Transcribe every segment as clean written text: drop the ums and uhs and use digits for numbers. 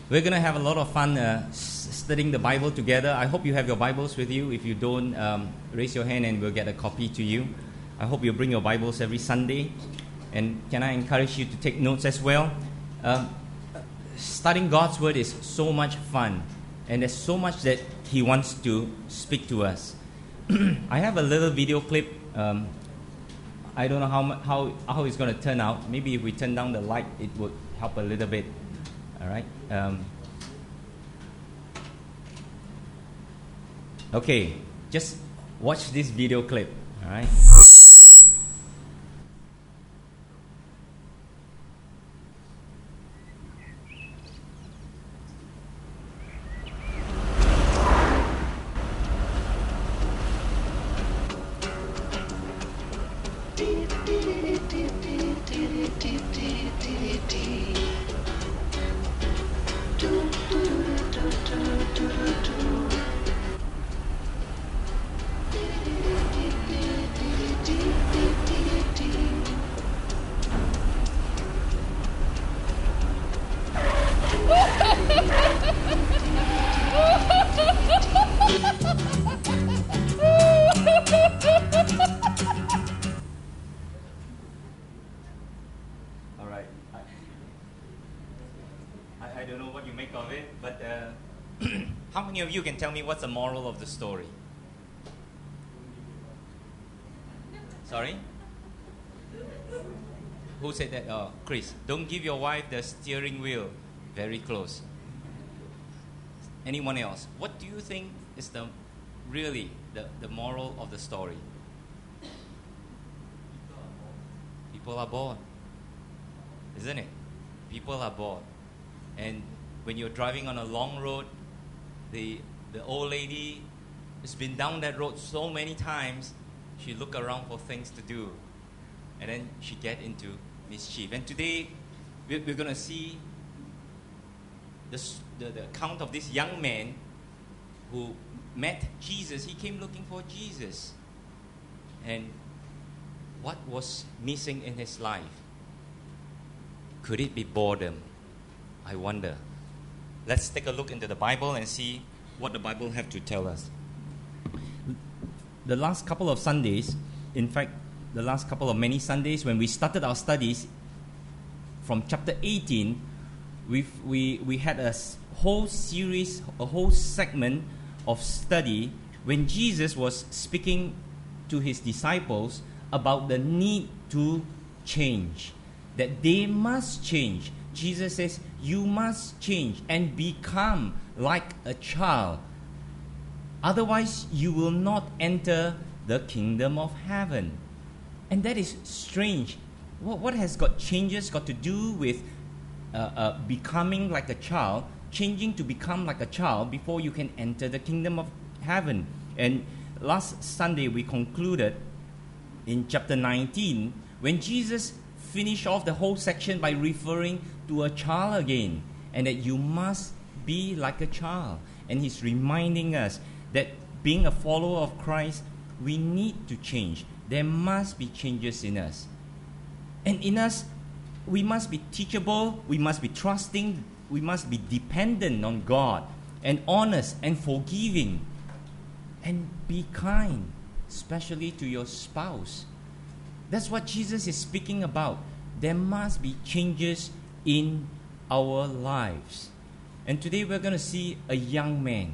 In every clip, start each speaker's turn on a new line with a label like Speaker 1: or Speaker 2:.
Speaker 1: We're going to have a lot of fun studying the Bible together. I hope you have your Bibles with you. If you don't, raise your hand and we'll get a copy to you. I hope you bring your Bibles every Sunday. And can I encourage you to take notes as well? Studying God's Word is so much fun. And there's so much that He wants to speak to us. I have a little video clip. I don't know how it's going to turn out. Maybe if we turn down the light, it would help a little bit. All right. Okay, just watch this video clip. All right. All right. I don't know what you make of it, but how many of you can tell me what's the moral of the story? Sorry? Who said that? Oh, Chris. Don't give your wife the steering wheel very close. Anyone else? What do you think is the moral of the story? People are bored. Isn't it? People are bored. And when you're driving on a long road, the old lady has been down that road so many times, she look around for things to do. And then she get into mischief. And today, we're going to see the account of this young man who met Jesus. He came looking for Jesus. And what was missing in his life? Could it be boredom? I wonder. Let's take a look into the Bible and see what the Bible have to tell us. The last couple of Sundays, in fact, the last couple of many Sundays, when we started our studies from chapter 18, we had a whole series, a whole segment of study when Jesus was speaking to his disciples about the need to change, that they must change. Jesus says, you must change and become like a child. Otherwise, you will not enter the kingdom of heaven. And that is strange. What has changes got to do with becoming like a child, changing to become like a child before you can enter the kingdom of heaven? And last Sunday we concluded in chapter 19 when Jesus finished off the whole section by referring to a child again, and that you must be like a child. And he's reminding us that being a follower of Christ, we need to change. There must be changes in us. And in us, we must be teachable, we must be trusting, we must be dependent on God, and honest and forgiving, and be kind, especially to your spouse. That's what Jesus is speaking about. There must be changes in our lives. And today we're going to see a young man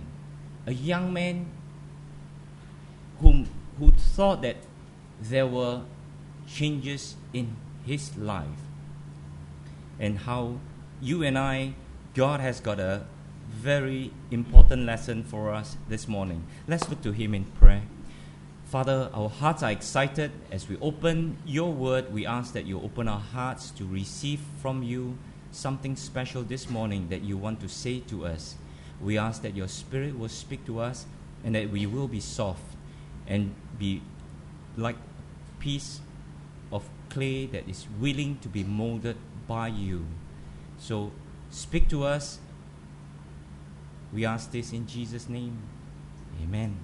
Speaker 1: who thought that there were changes in his life, and how you and I, God has got a very important lesson for us this morning. Let's look to him in prayer. Father, our hearts are excited as we open your word. We ask that you open our hearts to receive from you something special this morning that you want to say to us. We ask that your Spirit will speak to us and that we will be soft and be like a piece of clay that is willing to be molded by you. So speak to us. We ask this in Jesus' name. Amen.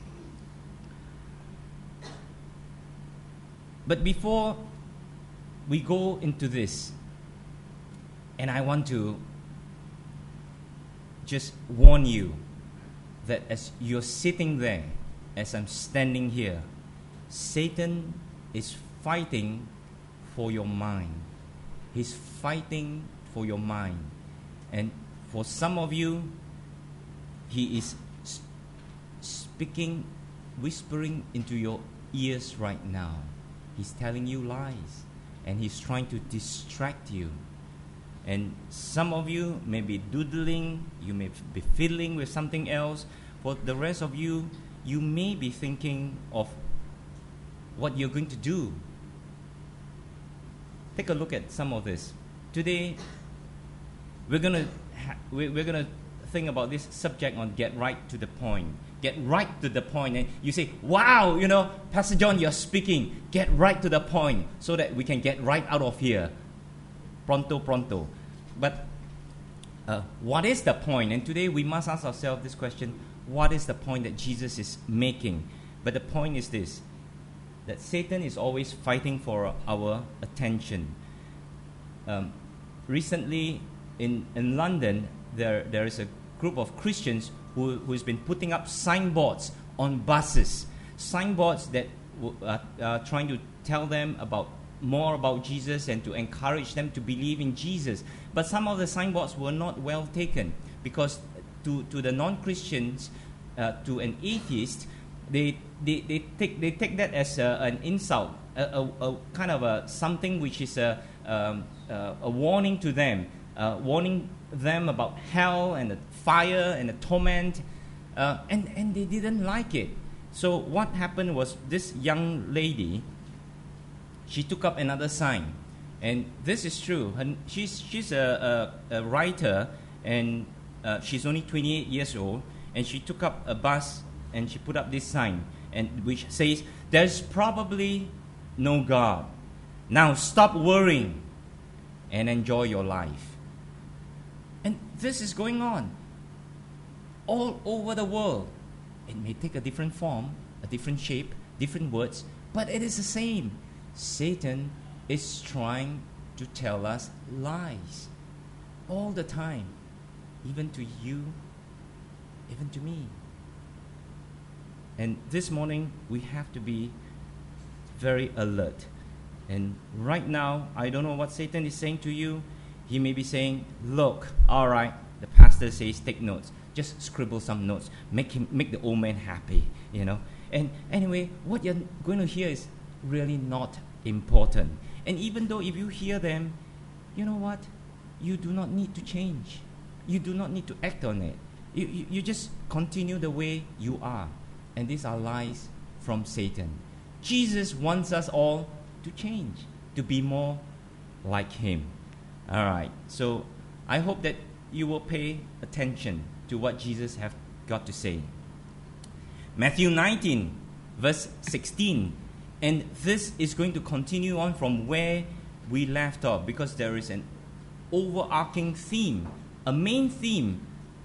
Speaker 1: But before we go into this, and I want to just warn you that as you're sitting there, as I'm standing here, Satan is fighting for your mind. He's fighting for your mind. And for some of you, he is speaking, whispering into your ears right now. He's telling you lies, and he's trying to distract you. And some of you may be doodling, you may be fiddling with something else. For the rest of you, you may be thinking of what you're going to do. Take a look at some of this. Today, we're gonna think about this subject on get right to the point. Get right to the point. And you say, wow, Pastor John, you're speaking. Get right to the point so that we can get right out of here. Pronto. But what is the point? And today we must ask ourselves this question: what is the point that Jesus is making? But the point is this: that Satan is always fighting for our attention. Recently, in London, there is a group of Christians who's been putting up signboards on buses, signboards that are trying to tell them more about Jesus and to encourage them to believe in Jesus. But some of the signboards were not well taken, because to the non-Christians, to an atheist, they take that as an insult, a kind of something which is a warning to them, warning them about hell and the fire and the torment, and they didn't like it. So what happened was, this young lady, she took up another sign, and this is true. She's a writer, and she's only 28 years old, and she took up a bus and she put up this sign, and which says, "There's probably no God. Now stop worrying and enjoy your life." And this is going on all over the world. It may take a different form, a different shape, different words, but it is the same. Satan is trying to tell us lies all the time, even to you, even to me. And this morning, we have to be very alert. And right now, I don't know what Satan is saying to you. He may be saying, look, all right, the pastor says take notes. Just scribble some notes. Make the old man happy, And anyway, what you're going to hear is really not important. And even though if you hear them, you know what? You do not need to change. You do not need to act on it. You just continue the way you are. And these are lies from Satan. Jesus wants us all to change, to be more like him. All right. So I hope that you will pay attention to what Jesus have got to say. Matthew 19, verse 16. And this is going to continue on from where we left off, because there is an overarching theme, a main theme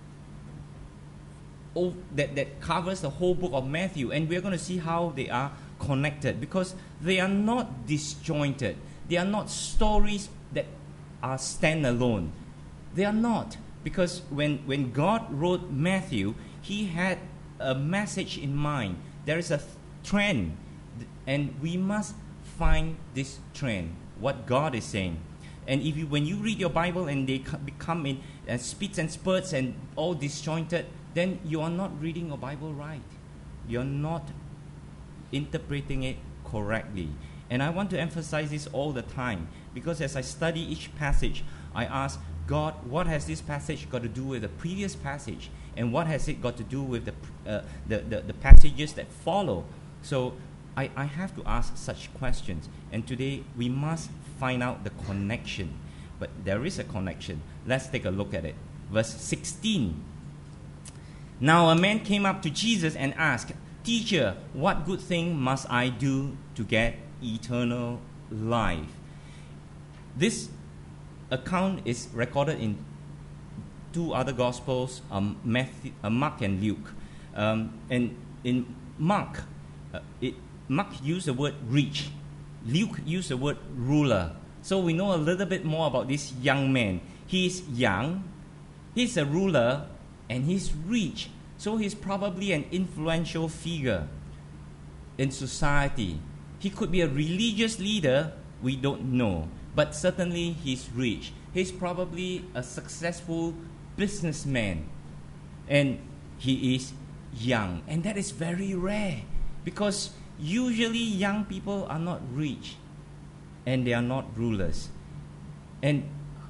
Speaker 1: that covers the whole book of Matthew. And we're going to see how they are connected, because they are not disjointed. They are not stories that are standalone. They are not. Because when God wrote Matthew, he had a message in mind. There is a trend. And we must find this trend, what God is saying. And when you read your Bible and they become in spits and spurts and all disjointed, then you are not reading your Bible right. You're not interpreting it correctly. And I want to emphasize this all the time, because as I study each passage, I ask God, what has this passage got to do with the previous passage? And what has it got to do with the passages that follow? So I have to ask such questions, and today we must find out the connection. But there is a connection. Let's take a look at it. Verse 16. Now a man came up to Jesus and asked, "Teacher, what good thing must I do to get eternal life?" This account is recorded in two other Gospels, Mark and Luke. And in Mark, Mark used the word rich. Luke used the word ruler. So we know a little bit more about this young man. He is young. He's a ruler and he's rich. So he's probably an influential figure in society. He could be a religious leader, we don't know. But certainly he's rich. He's probably a successful businessman. And he is young. And that is very rare, because usually young people are not rich and they are not rulers. And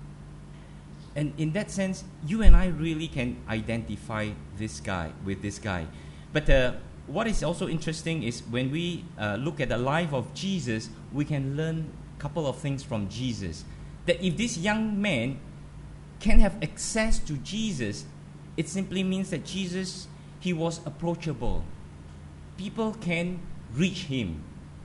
Speaker 1: in that sense, you and I really can identify this guy with this guy. But what is also interesting is when we look at the life of Jesus, we can learn a couple of things from Jesus. That if this young man can have access to Jesus, it simply means that Jesus, he was approachable. People can reach him.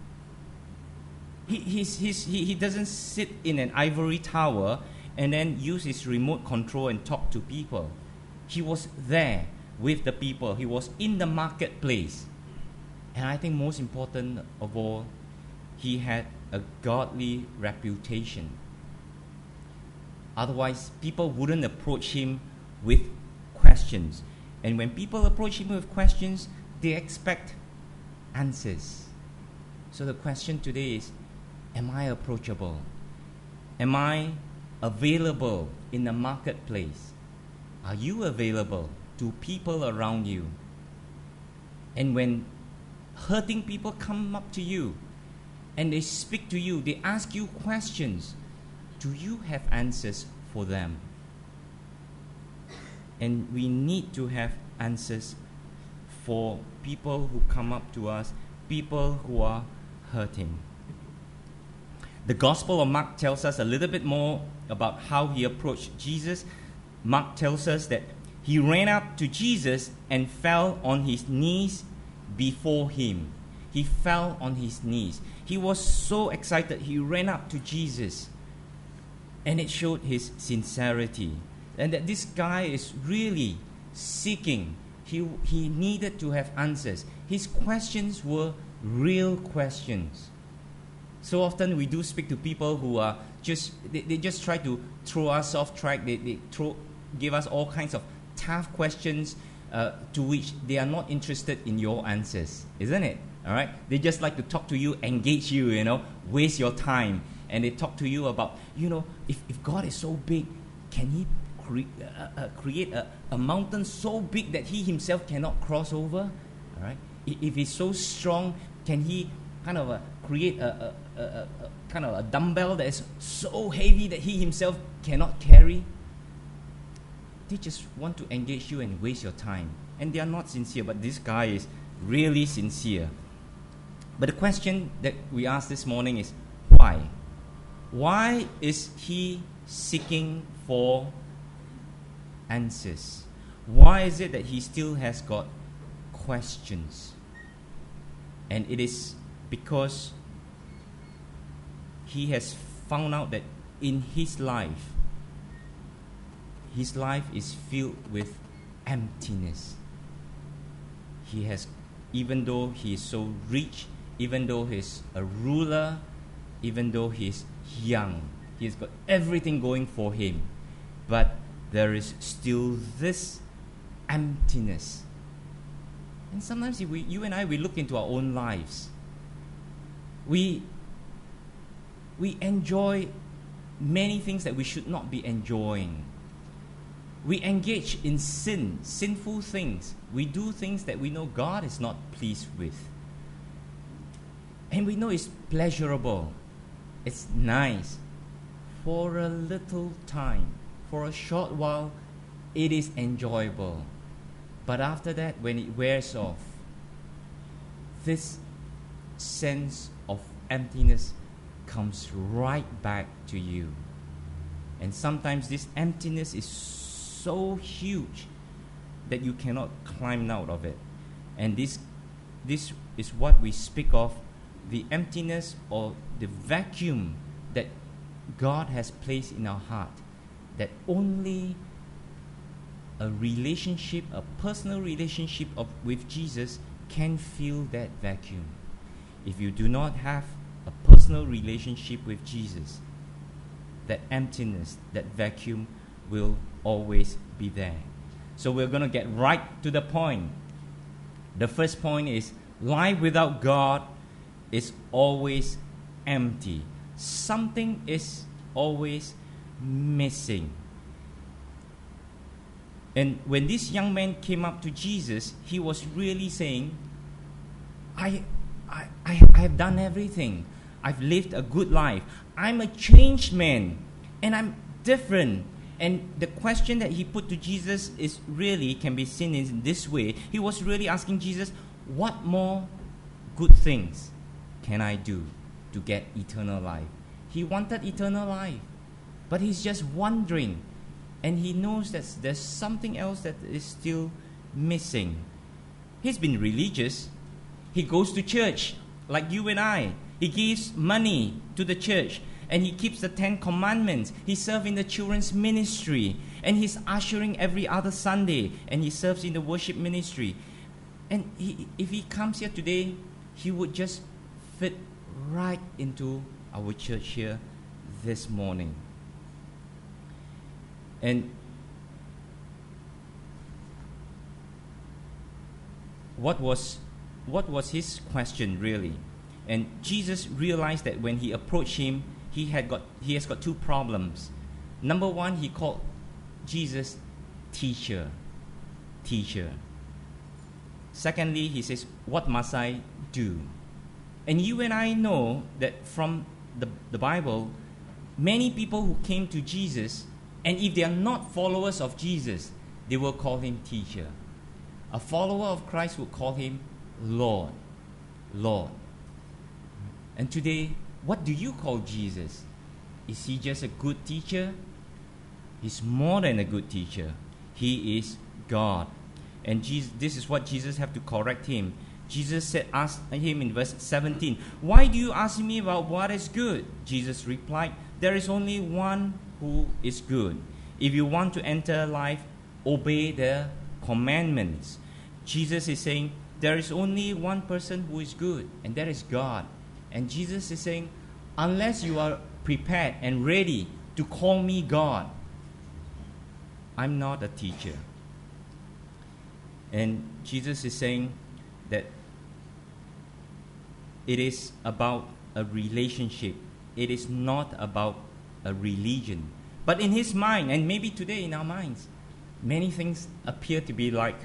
Speaker 1: He doesn't sit in an ivory tower and then use his remote control and talk to people. He was there with the people. He was in the marketplace. And I think most important of all, he had a godly reputation. Otherwise, people wouldn't approach him with questions. And when people approach him with questions, they expect answers. So the question today is, am I approachable? Am I available in the marketplace? Are you available to people around you? And when hurting people come up to you and they speak to you, they ask you questions, do you have answers for them? And we need to have answers for people who come up to us, people who are hurting. The Gospel of Mark tells us a little bit more about how he approached Jesus. Mark tells us that he ran up to Jesus and fell on his knees before him. He fell on his knees. He was so excited. He ran up to Jesus. And it showed his sincerity. And that this guy is really seeking. He needed to have answers. His questions were real questions. So often we do speak to people who are they just try to throw us off track. They give us all kinds of tough questions to which they are not interested in your answers, isn't it? All right? They just like to talk to you, engage you, waste your time. And they talk to you about, if God is so big, can he create a mountain so big that he himself cannot cross over? All right? If he's so strong, can he kind of create a kind of a dumbbell that is so heavy that he himself cannot carry? They just want to engage you and waste your time. And they are not sincere, but this guy is really sincere. But the question that we asked this morning is, why? Why is he seeking for answers? Why is it that he still has got questions? And it is because he has found out that in his life is filled with emptiness. He has, even though he is so rich, even though he's a ruler, even though he's young, he's got everything going for him, but there is still this emptiness. And sometimes you and I, we look into our own lives. We enjoy many things that we should not be enjoying. We engage in sinful things. We do things that we know God is not pleased with. And we know it's pleasurable. It's nice. For a little time, for a short while, it is enjoyable. But after that, when it wears off, this sense of emptiness comes right back to you. And sometimes this emptiness is so huge that you cannot climb out of it. And this is what we speak of, the emptiness or the vacuum that God has placed in our heart, that only a relationship, a personal relationship with Jesus can fill that vacuum. If you do not have a personal relationship with Jesus, that emptiness, that vacuum will always be there. So we're going to get right to the point. The first point is, life without God is always empty. Something is always missing. And when this young man came up to Jesus, he was really saying, I have done everything. I've lived a good life. I'm a changed man, and I'm different. And the question that he put to Jesus is really can be seen in this way. He was really asking Jesus, what more good things can I do to get eternal life? He wanted eternal life, but he's just wondering, and he knows that there's something else that is still missing. He's been religious. He goes to church like you and I. He gives money to the church, and he keeps the 10 commandments. He serves in the children's ministry, and he's ushering every other Sunday, and he serves in the worship ministry. And if he comes here today, he would just fit right into our church here this morning. And what was his question really? And Jesus realized that when he approached him, he has got two problems. Number one, he called Jesus teacher. Secondly, he says, what must I do? And you and I know that from the Bible, many people who came to Jesus, and if they are not followers of Jesus, they will call him teacher. A follower of Christ would call him Lord. Lord. And today, what do you call Jesus? Is he just a good teacher? He's more than a good teacher. He is God. And this is what Jesus had to correct him. Jesus asked him in verse 17, why do you ask me about what is good? Jesus replied, there is only one who is good. If you want to enter life, obey the commandments. Jesus is saying, there is only one person who is good, and that is God. And Jesus is saying, unless you are prepared and ready to call me God, I'm not a teacher. And Jesus is saying that it is about a relationship. It is not about a religion. But in his mind, and maybe today in our minds, many things appear to be like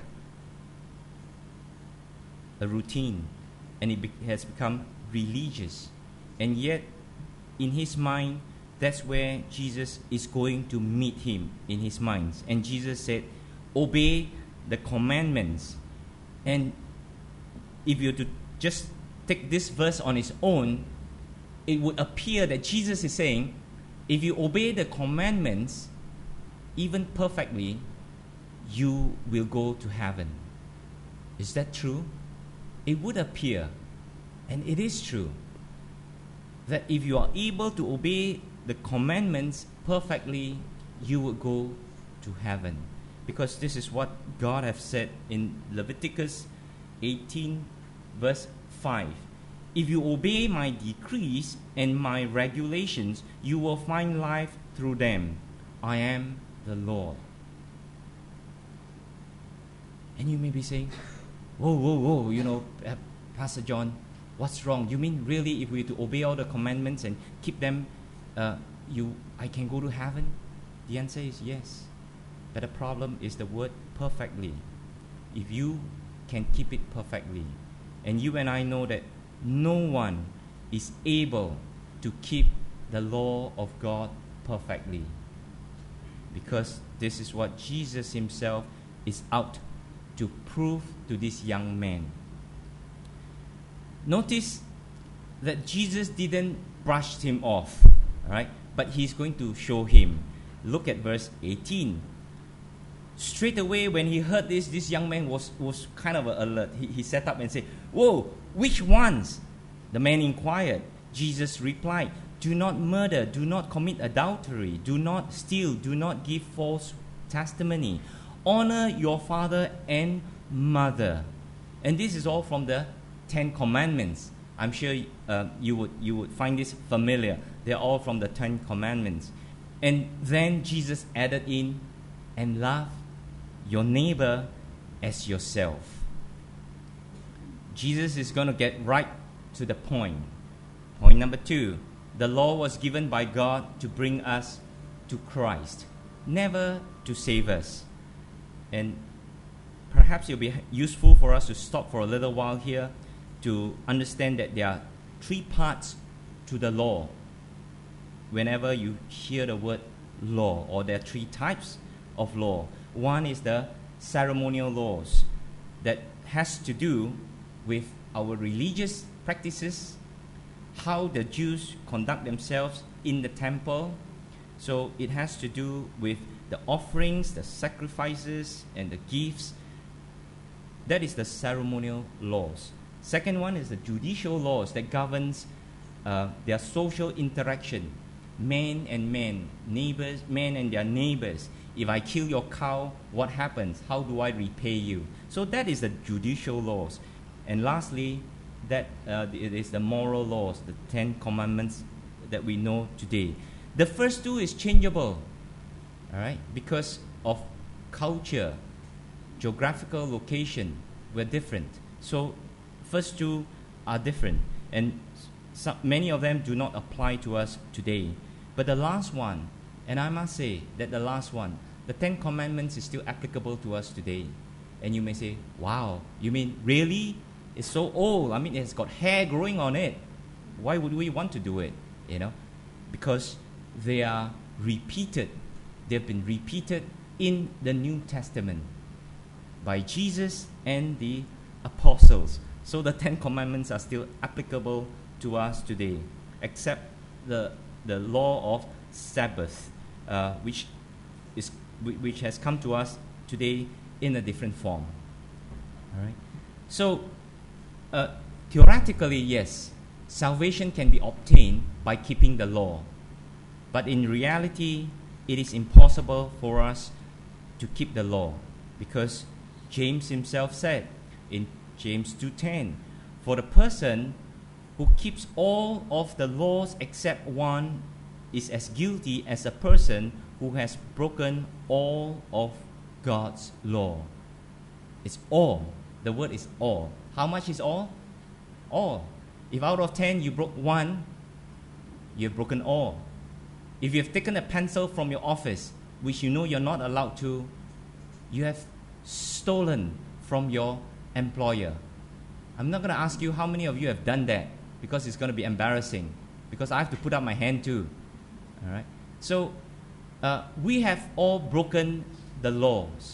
Speaker 1: a routine, and it has become religious. And yet, in his mind, that's where Jesus is going to meet him in his mind. And Jesus said, obey the commandments. And if you were to just take this verse on its own, it would appear that Jesus is saying, if you obey the commandments, even perfectly, you will go to heaven. Is that true? It would appear, and it is true, that if you are able to obey the commandments perfectly, you will go to heaven. Because this is what God has said in Leviticus 18 verse 5. If you obey my decrees and my regulations, you will find life through them. I am the Lord. And you may be saying, whoa, Pastor John, what's wrong? You mean really if we to obey all the commandments and keep them, I can go to heaven? The answer is yes. But the problem is the word perfectly. If you can keep it perfectly. And you and I know that no one is able to keep the law of God perfectly. Because this is what Jesus himself is out to prove to this young man. Notice that Jesus didn't brush him off, right? But he's going to show him. Look at verse 18. Straight away when he heard this young man was kind of alert. He sat up and said, whoa, which ones? The man inquired. Jesus replied, do not murder, do not commit adultery, do not steal, do not give false testimony. Honor your father and mother. And this is all from the 10 Commandments. I'm sure you would find this familiar. They're all from the 10 Commandments. And then Jesus added in, and love your neighbor as yourself. Jesus is going to get right to the point. Point number 2, the law was given by God to bring us to Christ, never to save us. And perhaps it'll be useful for us to stop for a little while here to understand that there are 3 parts to the law. Whenever you hear the word law, or there are 3 types of law. One is the ceremonial laws that has to do with our religious practices, how the Jews conduct themselves in the temple. So it has to do with the offerings, the sacrifices, and the gifts. That is the ceremonial laws. Second one is the judicial laws that governs their social interaction. Man and man, neighbors, man and their neighbors. If I kill your cow, what happens? How do I repay you? So that is the judicial laws. And lastly, that it is the moral laws, the 10 commandments that we know today. The first 2 is changeable, all right, because of culture, geographical location were different. So first 2 are different, and many of them do not apply to us today. But the last one, and I must say that the last one, the 10 commandments is still applicable to us today. And you may say, wow, you mean really? It's so old. I mean, it's got hair growing on it. Why would we want to do it? You know, because they are repeated. They've been repeated in the New Testament by Jesus and the apostles. So the 10 commandments are still applicable to us today, except the law of Sabbath, which has come to us today in a different form. All right. So theoretically, yes, salvation can be obtained by keeping the law, but in reality, it is impossible for us to keep the law, because James himself said in James 2:10, for the person who keeps all of the laws except one is as guilty as a person who has broken all of God's law. It's all. The word is all. How much is all? All. If out of 10 you broke 1, you've broken all. If you've taken a pencil from your office, which you know you're not allowed to, you have stolen from your employer. I'm not going to ask you how many of you have done that, because it's going to be embarrassing, because I have to put up my hand too. All right. So we have all broken the laws,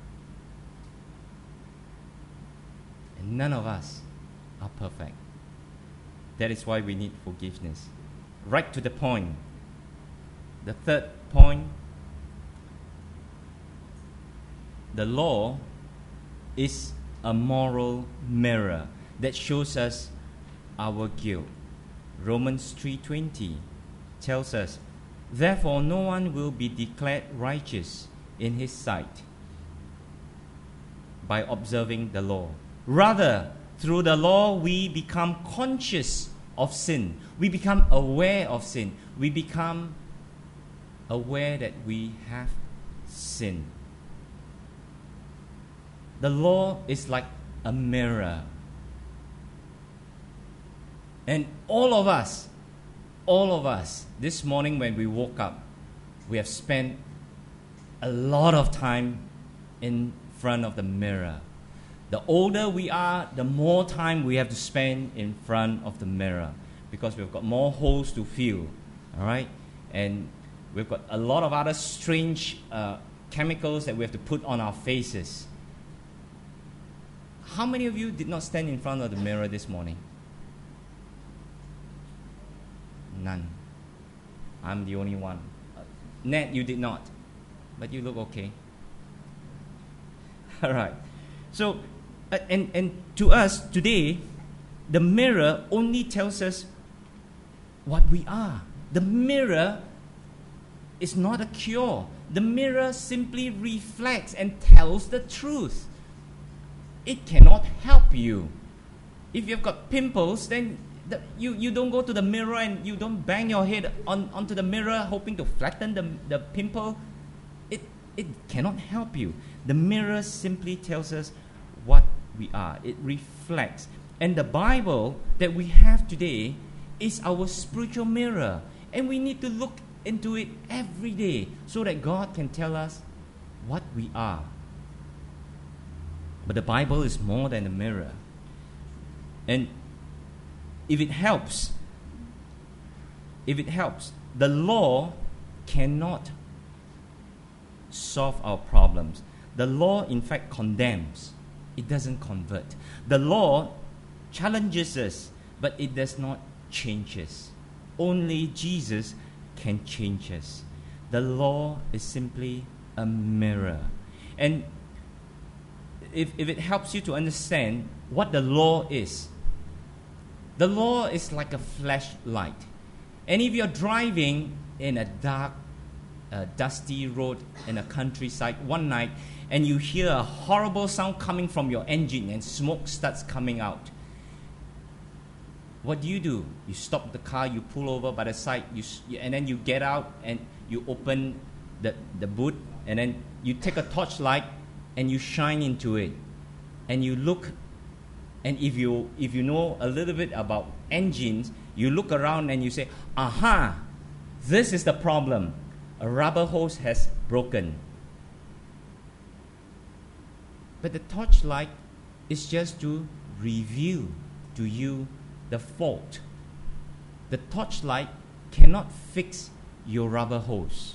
Speaker 1: and none of us are perfect. That is why we need forgiveness. Right to the point. The third point, the law is a moral mirror that shows us our guilt. Romans 3:20 tells us, therefore no one will be declared righteous in his sight by observing the law. Rather, through the law we become conscious of sin. We become aware of sin. We become aware that we have sinned. The law is like a mirror. And all of us, this morning when we woke up, we have spent a lot of time in front of the mirror. The older we are, the more time we have to spend in front of the mirror, because we've got more holes to fill, all right? And we've got a lot of other strange chemicals that we have to put on our faces. How many of you did not stand in front of the mirror this morning? None. I'm the only one. Ned, you did not, but you look okay. All right. So, and to us today, the mirror only tells us what we are. The mirror is not a cure. The mirror simply reflects and tells the truth. It cannot help you. If you've got pimples, then you don't go to the mirror and you don't bang your head onto the mirror hoping to flatten the pimple. it cannot help you. The mirror simply tells us what we are. It reflects. And the Bible that we have today is our spiritual mirror. And we need to look into it every day so that God can tell us what we are. But the Bible is more than a mirror. And if it helps, the law cannot solve our problems. The law, in fact, condemns. It doesn't convert. The law challenges us, but it does not change us. Only Jesus can change us. The law is simply a mirror. And if it helps you to understand what the law is like a flashlight. And if you're driving in a dark, dusty road in a countryside one night, and you hear a horrible sound coming from your engine and smoke starts coming out, what do? You stop the car, you pull over by the side, and then you get out and you open the boot, and then you take a torchlight and you shine into it, and you look. And if you know a little bit about engines, you look around and you say, aha, this is the problem. A rubber hose has broken. But the torchlight is just to reveal to you the fault. The torchlight cannot fix your rubber hose.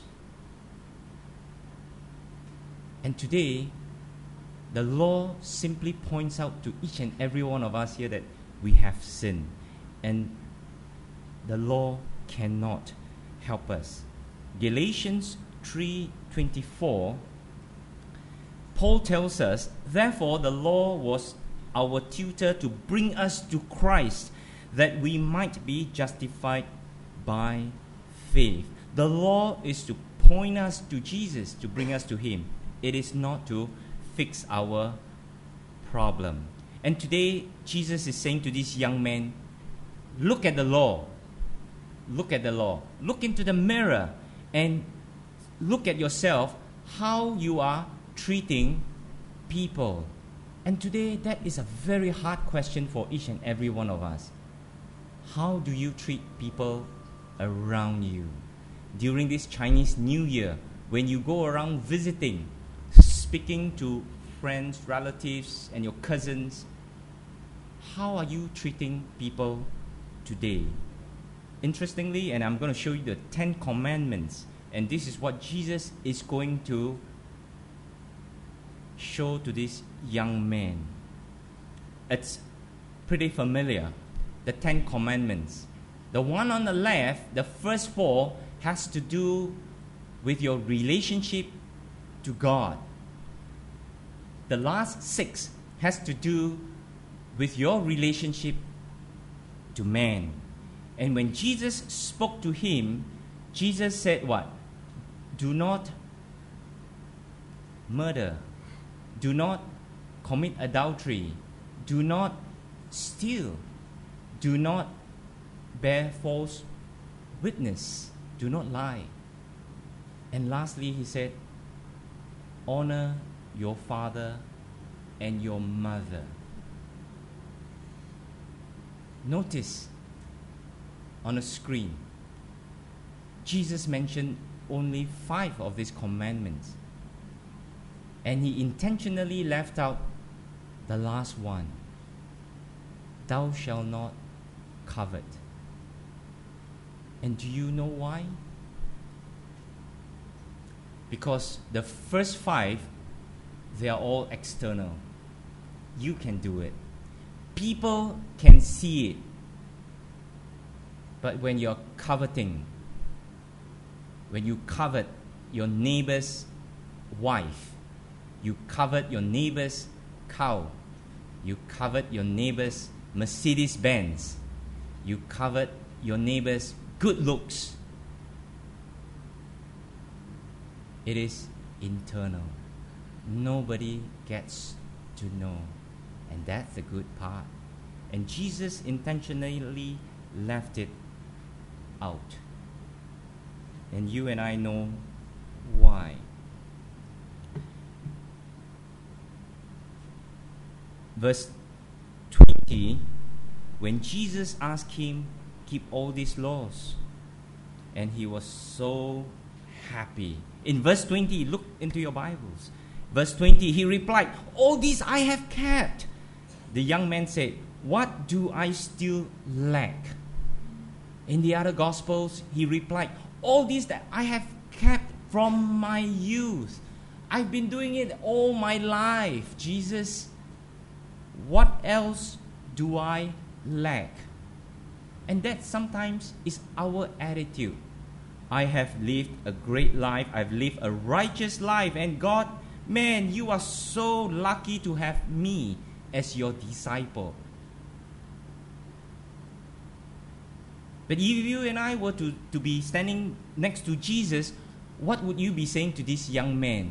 Speaker 1: And today, the law simply points out to each and every one of us here that we have sinned. And the law cannot help us. Galatians 3:24, Paul tells us, therefore the law was our tutor to bring us to Christ, that we might be justified by faith. The law is to point us to Jesus, to bring us to Him. It is not to fix our problem. And today, Jesus is saying to this young man, look at the law. Look at the law. Look into the mirror and look at yourself, how you are treating people. And today, that is a very hard question for each and every one of us. How do you treat people around you? During this Chinese New Year, when you go around visiting, speaking to friends, relatives, and your cousins, how are you treating people today? Interestingly, and I'm going to show you the 10 Commandments, and this is what Jesus is going to show to this young man. It's pretty familiar, the 10 Commandments. The one on the left, the first 4, has to do with your relationship to God. The last 6 has to do with your relationship to man. And when Jesus spoke to him, Jesus said what? Do not murder. Do not commit adultery. Do not steal. Do not bear false witness. Do not lie. And lastly, he said, honor your father and your mother. Notice on the screen, Jesus mentioned only 5 of these commandments. And he intentionally left out the last one. Thou shalt not covet. And do you know why? Because the first 5, they are all external. You can do it. People can see it. But when you're coveting, when you covet your neighbor's wife, you covet your neighbor's cow, you covet your neighbor's Mercedes-Benz, you covet your neighbor's good looks, it is internal. Nobody gets to know. And that's the good part. And Jesus intentionally left it out. And you and I know why. verse 20, when Jesus asked him, keep all these laws. And he was so happy. In verse 20, look into your Bibles. Verse 20, he replied, all these I have kept. The young man said, what do I still lack? In the other Gospels, he replied, all these that I have kept from my youth. I've been doing it all my life. Jesus, what else do I lack? And that sometimes is our attitude. I have lived a great life. I've lived a righteous life. And God, man, you are so lucky to have me as your disciple. But if you and I were to be standing next to Jesus, what would you be saying to this young man?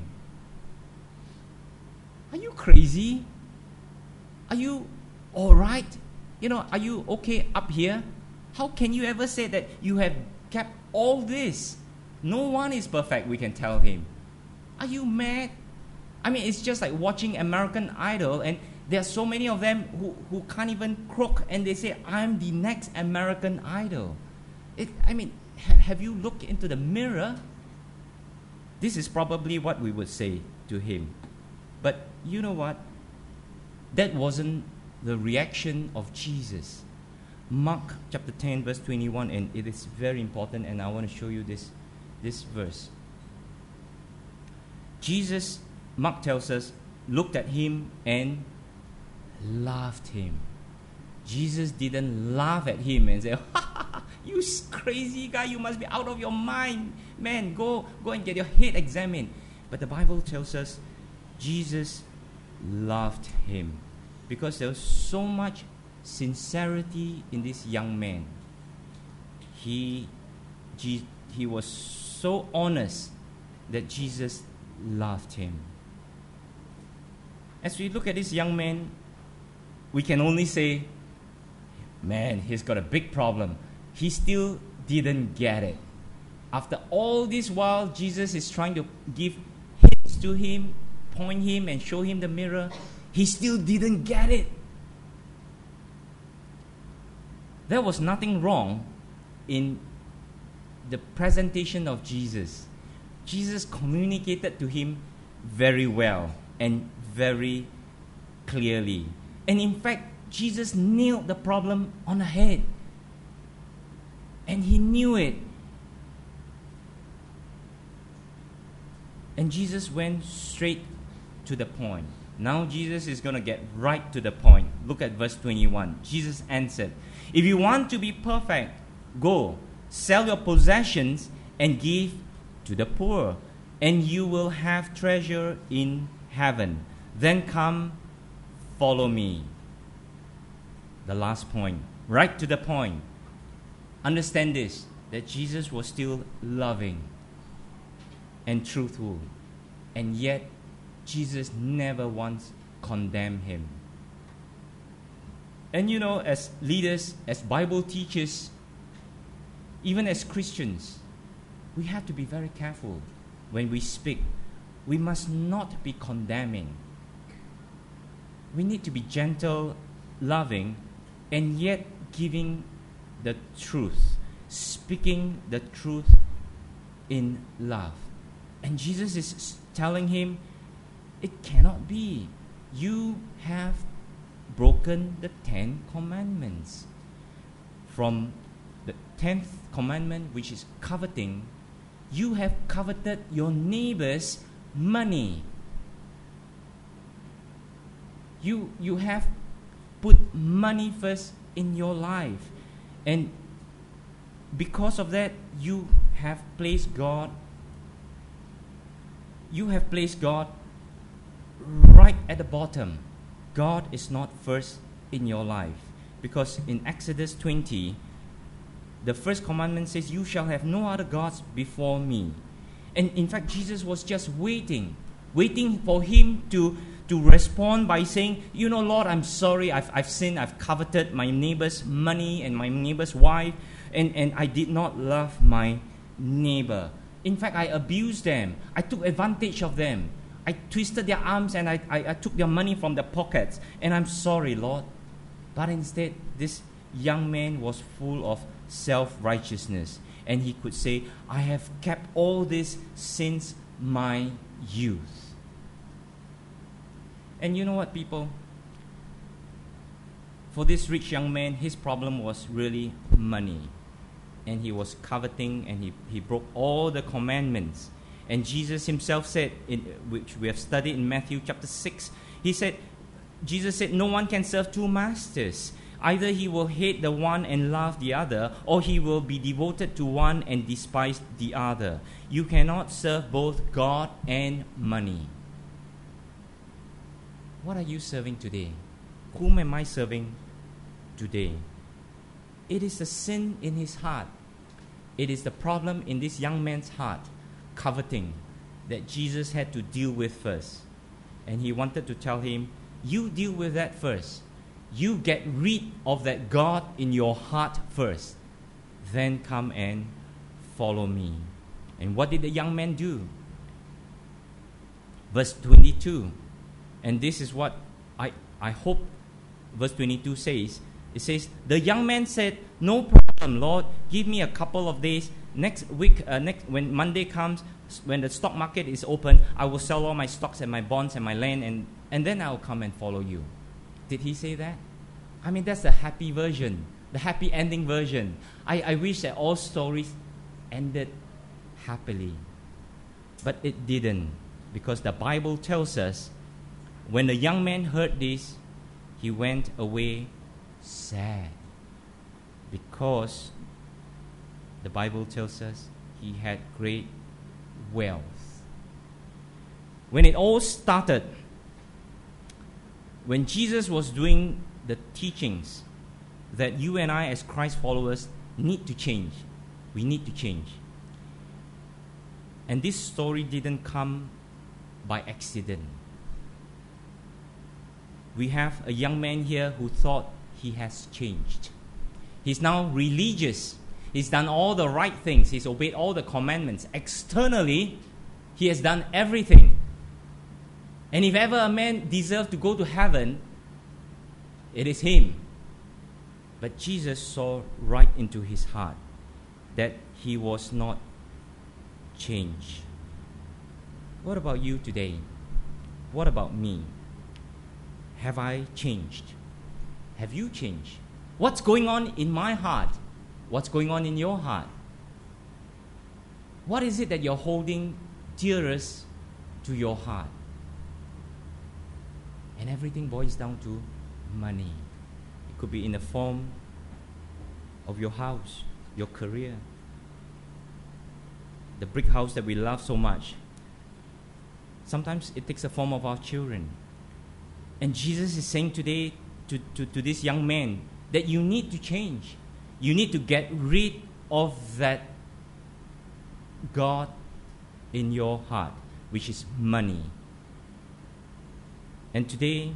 Speaker 1: Are you crazy? Are you all right? Are you okay up here? How can you ever say that you have kept all this? No one is perfect, we can tell him. Are you mad? I mean, it's just like watching American Idol, and there are so many of them who can't even croak, and they say, I'm the next American Idol. Have you looked into the mirror? This is probably what we would say to him. But you know what? That wasn't the reaction of Jesus. Mark chapter 10 verse 21, and it is very important, and I want to show you this verse. Jesus, Mark tells us, looked at him and loved him. Jesus didn't laugh at him and say, you crazy guy, you must be out of your mind. Man, go and get your head examined. But the Bible tells us Jesus loved him because there was so much sincerity in this young man. He was so honest that Jesus loved him. As we look at this young man, we can only say, man, he's got a big problem. He still didn't get it. After all this while, Jesus is trying to give hints to him, point him and show him the mirror. He still didn't get it. There was nothing wrong in the presentation of Jesus. Jesus communicated to him very well and very clearly. And in fact, Jesus nailed the problem on the head. And he knew it. And Jesus went straight to the point. Now Jesus is going to get right to the point. Look at verse 21. Jesus answered, if you want to be perfect, go, sell your possessions and give to the poor, and you will have treasure in heaven. Then come, follow me. The last point, right to the point. Understand this, that Jesus was still loving and truthful, and yet Jesus never once condemned him. And as leaders, as Bible teachers, even as Christians, we have to be very careful when we speak. We must not be condemning. We need to be gentle, loving, and yet giving the truth, speaking the truth in love. And Jesus is telling him, it cannot be. You have broken the 10 commandments. From the 10th commandment, which is coveting, you have coveted your neighbor's money. You have put money first in your life. And because of that, you have placed God right at the bottom. God is not first in your life. Because in Exodus 20, the first commandment says, you shall have no other gods before me. And in fact, Jesus was just waiting for him to respond by saying, Lord, I'm sorry, I've sinned, I've coveted my neighbor's money and my neighbor's wife, and I did not love my neighbor. In fact, I abused them. I took advantage of them. I twisted their arms and I took their money from their pockets. And I'm sorry, Lord. But instead, this young man was full of self-righteousness. And he could say, I have kept all this since my youth. And you know what, people? For this rich young man, his problem was really money. And he was coveting, and he broke all the commandments. And Jesus himself said, which we have studied in Matthew chapter 6, Jesus said, no one can serve two masters. Either he will hate the one and love the other, or he will be devoted to one and despise the other. You cannot serve both God and money. What are you serving today? Whom am I serving today? It is the sin in his heart. It is the problem in this young man's heart, coveting, that Jesus had to deal with first. And he wanted to tell him, you deal with that first. You get rid of that God in your heart first. Then come and follow me. And what did the young man do? Verse 22. And this is what I hope verse 22 says. It says, the young man said, no problem, Lord. Give me a couple of days. Next week, when Monday comes, when the stock market is open, I will sell all my stocks and my bonds and my land, and then I will come and follow you. Did he say that? I mean, that's the happy version, the happy ending version. I wish that all stories ended happily. But it didn't, because the Bible tells us when the young man heard this, he went away sad, because the Bible tells us he had great wealth. When it all started, when Jesus was doing the teachings that you and I as Christ followers need to change, we need to change. And this story didn't come by accident. We have a young man here who thought he has changed. He's now religious. He's done all the right things. He's obeyed all the commandments. Externally, he has done everything. And if ever a man deserved to go to heaven, it is him. But Jesus saw right into his heart that he was not changed. What about you today? What about me? Have I changed? Have you changed? What's going on in my heart? What's going on in your heart? What is it that you're holding dearest to your heart? And everything boils down to money. It could be in the form of your house, your career, the brick house that we love so much. Sometimes it takes the form of our children. And Jesus is saying today to this young man that you need to change. You need to get rid of that God in your heart, which is money. And today,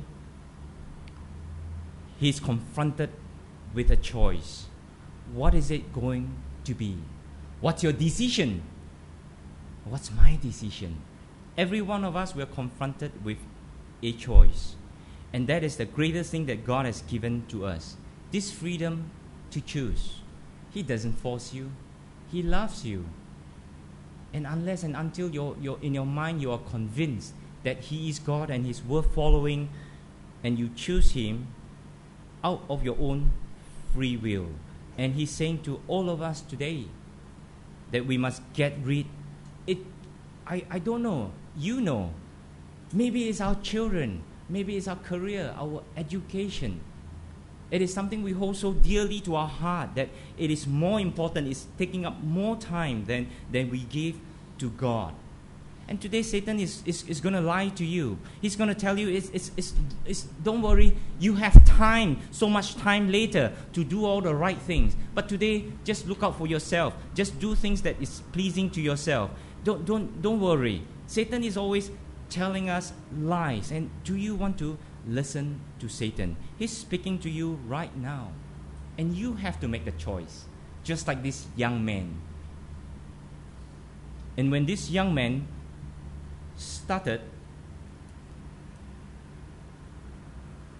Speaker 1: he's confronted with a choice. What is it going to be? What's your decision? What's my decision? Every one of us, we're confronted with a choice. And that is the greatest thing that God has given to us. This freedom to choose. He doesn't force you. He loves you. And unless and until you're in your mind you are convinced that He is God and He's worth following, and you choose Him out of your own free will. And He's saying to all of us today that we must get rid. I don't know. You know. Maybe it's our children. Maybe it's our career, our education. It is something we hold so dearly to our heart that it is more important, it's taking up more time than we give to God. And today Satan is going to lie to you. He's going to tell you, don't worry, you have time, so much time later to do all the right things. But today, just look out for yourself. Just do things that is pleasing to yourself. Don't worry. Satan is always telling us lies. And do you want to listen to Satan? He's speaking to you right now. And you have to make the choice, just like this young man. And when this young man started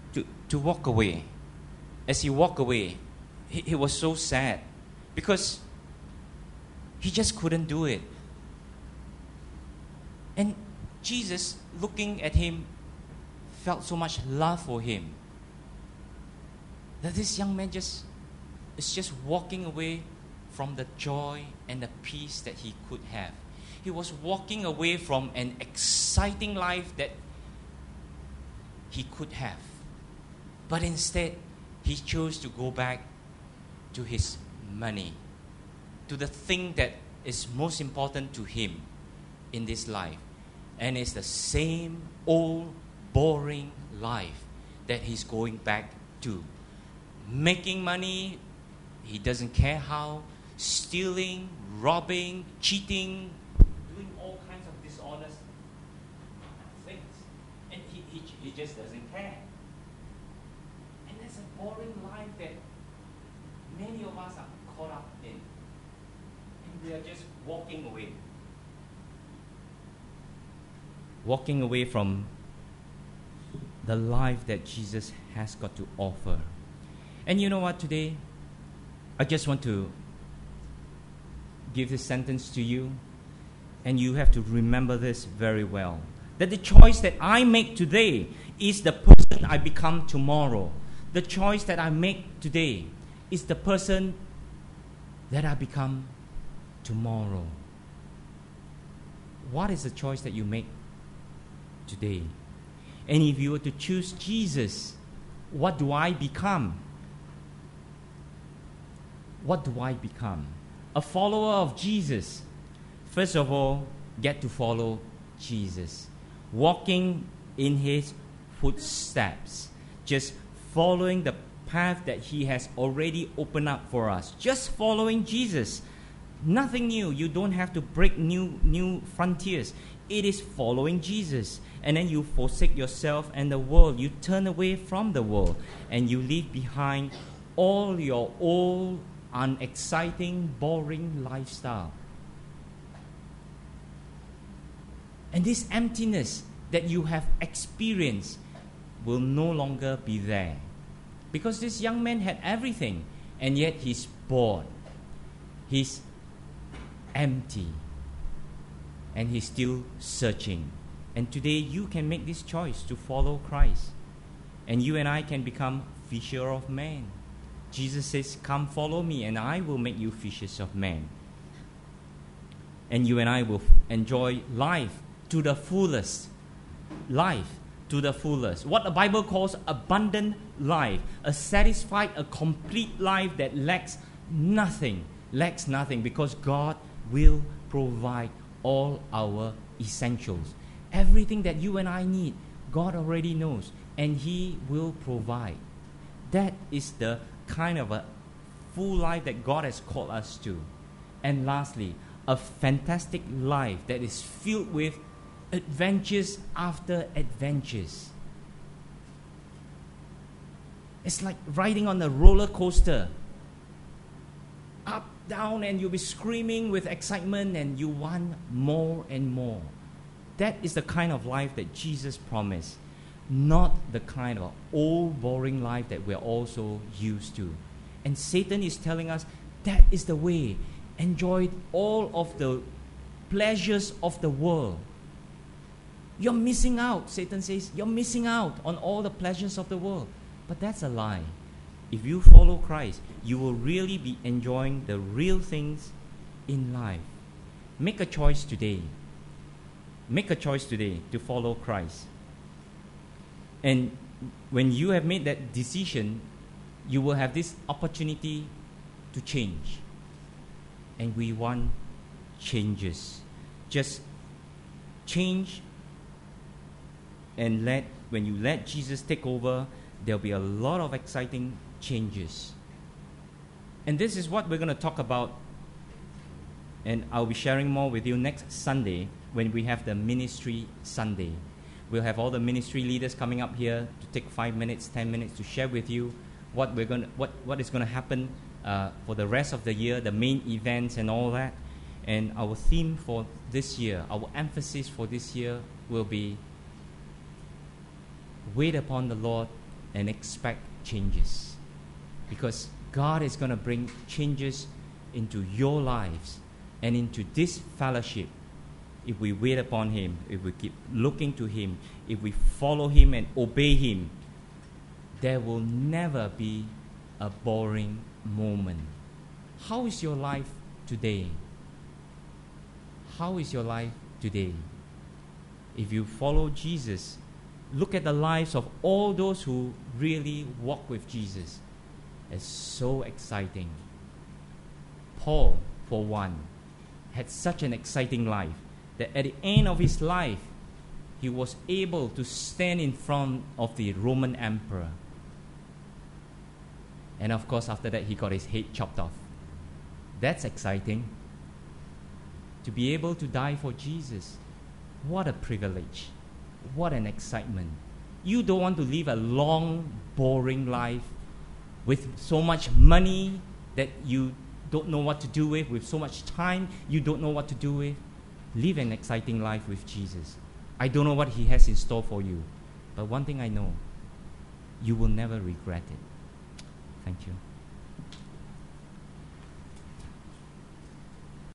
Speaker 1: to walk away. As he walked away, he was so sad because he just couldn't do it. And Jesus, looking at him, felt so much love for him that this young man is just walking away from the joy and the peace that he could have. He was walking away from an exciting life that he could have. But instead, he chose to go back to his money, to the thing that is most important to him in this life. And it's the same old, boring life that he's going back to. Making money, he doesn't care how, stealing, robbing, cheating, doing all kinds of dishonest things. And he just doesn't care. And that's a boring life that many of us are caught up in. And we are just walking away. Walking away from the life that Jesus has got to offer. And you know what, today, I just want to give this sentence to you, and you have to remember this very well. That the choice that I make today is the person I become tomorrow. The choice that I make today is the person that I become tomorrow. What is the choice that you make today? And if you were to choose Jesus, what do I become? What do I become? A follower of Jesus. First of all, get to follow Jesus. Walking in his footsteps. Just following the path that he has already opened up for us. Just following Jesus. Nothing new. You don't have to break new frontiers. It is following Jesus. And then you forsake yourself and the world. You turn away from the world. And you leave behind all your old, unexciting, boring lifestyle. And this emptiness that you have experienced will no longer be there. Because this young man had everything, and yet he's bored. He's empty. And he's still searching. And today you can make this choice to follow Christ. And you and I can become fisher of men. Jesus says, come follow me and I will make you fishers of men. And you and I will enjoy life to the fullest. Life to the fullest. What the Bible calls abundant life. A satisfied, a complete life that lacks nothing. Lacks nothing, because God will provide all our essentials. Everything that you and I need, God already knows. And He will provide. That is the kind of a full life that God has called us to. And lastly, a fantastic life that is filled with adventures after adventures. It's like riding on a roller coaster. Up, down, and you'll be screaming with excitement and you want more and more. That is the kind of life that Jesus promised. Not the kind of old, boring life that we're also used to. And Satan is telling us that is the way. Enjoy all of the pleasures of the world. You're missing out, Satan says. You're missing out on all the pleasures of the world. But that's a lie. If you follow Christ, you will really be enjoying the real things in life. Make a choice today. Make a choice today to follow Christ. And when you have made that decision, you will have this opportunity to change. And we want changes. Just change, and when you let Jesus take over, there'll be a lot of exciting changes. And this is what we're going to talk about, and I'll be sharing more with you next Sunday when we have the Ministry Sunday. We'll have all the ministry leaders coming up here to take 5 minutes, 10 minutes to share with you what is going to happen for the rest of the year, the main events and all that. And our theme for this year, our emphasis for this year will be wait upon the Lord and expect changes. Because God is going to bring changes into your lives and into this fellowship. If we wait upon Him, if we keep looking to Him, if we follow Him and obey Him, there will never be a boring moment. How is your life today? How is your life today? If you follow Jesus, look at the lives of all those who really walk with Jesus. It's so exciting. Paul, for one, had such an exciting life that at the end of his life, he was able to stand in front of the Roman emperor. And of course, after that, he got his head chopped off. That's exciting. To be able to die for Jesus, what a privilege. What an excitement. You don't want to live a long, boring life with so much money that you don't know what to do with so much time you don't know what to do with. Live an exciting life with Jesus. I don't know what He has in store for you, but one thing I know, you will never regret it. Thank you.